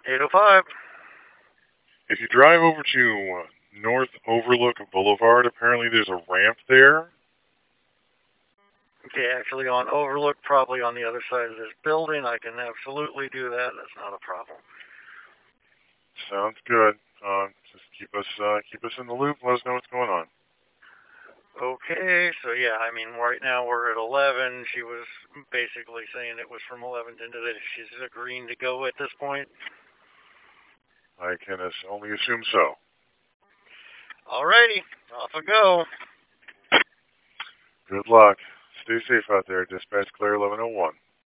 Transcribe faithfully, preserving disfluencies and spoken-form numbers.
eight oh five. If you drive over to North Overlook Boulevard, apparently there's a ramp there. Okay, actually on Overlook, probably on the other side of this building. I can absolutely do that. That's not a problem. Sounds good. Uh, just keep us uh, keep us in the loop. Let us know what's going on. Okay, so yeah, I mean, right now we're at eleven. She was basically saying it was from eleven to that she's agreeing to go at this point. I can only assume so. Alrighty, off I go. Good luck. Stay safe out there. Dispatch Claire eleven oh one.